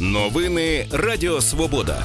Новини Радіо Свобода.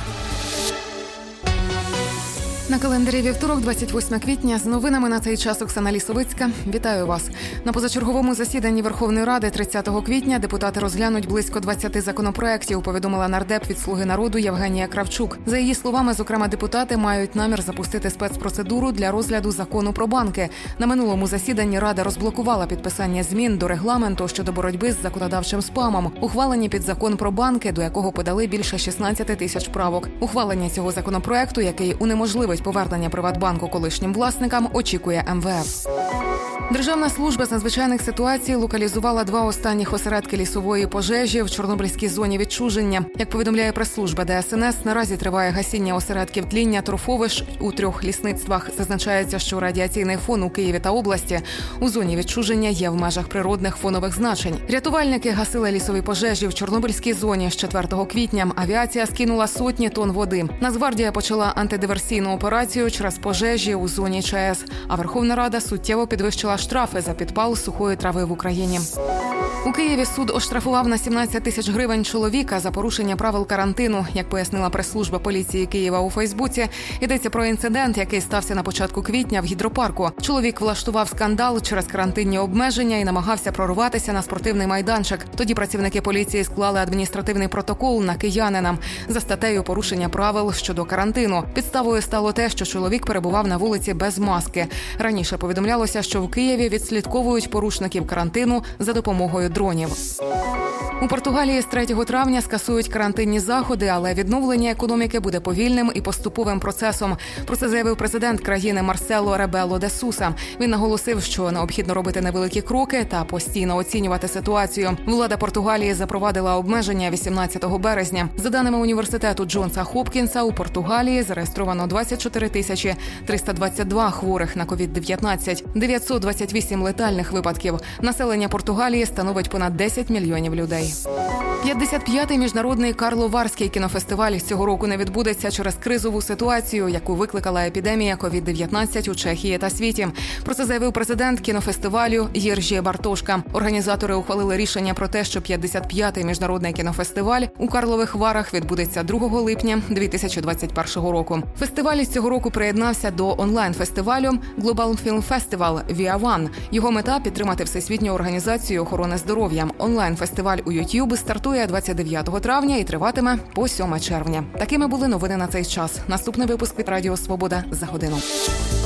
На календарі вівторок, 28 квітня. З новинами на цей час Оксана Лісовицька. Вітаю вас. На позачерговому засіданні Верховної Ради 30 квітня депутати розглянуть близько 20 законопроєктів, повідомила нардеп від «Слуги народу» Євгенія Кравчук. За її словами, зокрема, депутати мають намір запустити спецпроцедуру для розгляду закону про банки. На минулому засіданні Рада розблокувала підписання змін до регламенту щодо боротьби з законодавчим спамом. Ухвалені під закон про банки, до якого подали більше 16 тисяч правок. Ухвалення цього законопроєкту, який унеможливить повернення Приватбанку колишнім власникам, очікує МВФ. Державна служба з надзвичайних ситуацій локалізувала 2 останніх осередки лісової пожежі в Чорнобильській зоні відчуження. Як повідомляє прес-служба ДСНС, наразі триває гасіння осередків тління торфовищ у 3 лісництвах. Зазначається, що радіаційний фон у Києві та області у зоні відчуження є в межах природних фонових значень. Рятувальники гасили лісові пожежі в Чорнобильській зоні з 4 квітня. Авіація скинула сотні тонн води. Нацгвардія почала антидиверсійну операцію через пожежі у зоні ЧАЕС, а Верховна Рада суттєво підвищила штрафи за підпал сухої трави в Україні. У Києві суд оштрафував на 17 тисяч гривень чоловіка за порушення правил карантину. Як пояснила прес-служба поліції Києва у Фейсбуці, йдеться про інцидент, який стався на початку квітня в гідропарку. Чоловік влаштував скандал через карантинні обмеження і намагався прорватися на спортивний майданчик. Тоді працівники поліції склали адміністративний протокол на киянина за статтею порушення правил щодо карантину. Підставою стало те, що чоловік перебував на вулиці без маски. Раніше повідомлялося, що в Києві відслідковують порушників карантину за допомогою дронів. У Португалії з 3 травня скасують карантинні заходи, але відновлення економіки буде повільним і поступовим процесом. Про це заявив президент країни Марсело Ребело де Суса. Він наголосив, що необхідно робити невеликі кроки та постійно оцінювати ситуацію. Влада Португалії запровадила обмеження 18 березня. За даними університету Джонса Хопкінса, у Португалії зареєстровано 24 тисячі 322 хворих на COVID-19, 928 летальних випадків. Населення Португалії становить понад 10 мільйонів людей. 55-й міжнародний Карловарський кінофестиваль цього року не відбудеться через кризову ситуацію, яку викликала епідемія COVID-19 у Чехії та світі. Про це заявив президент кінофестивалю Єржі Бартошка. Організатори ухвалили рішення про те, що 55-й міжнародний кінофестиваль у Карлових Варах відбудеться 2 липня 2021 року. Фестиваль з цього року приєднався до онлайн-фестивалю Global Film Festival Via One. Його мета – підтримати Всесвітню організацію охорони здоров'я. Онлайн-фестиваль у YouTube стартує 29 травня і триватиме по 7 червня. Такими були новини на цей час. Наступний випуск від Радіо Свобода за годину.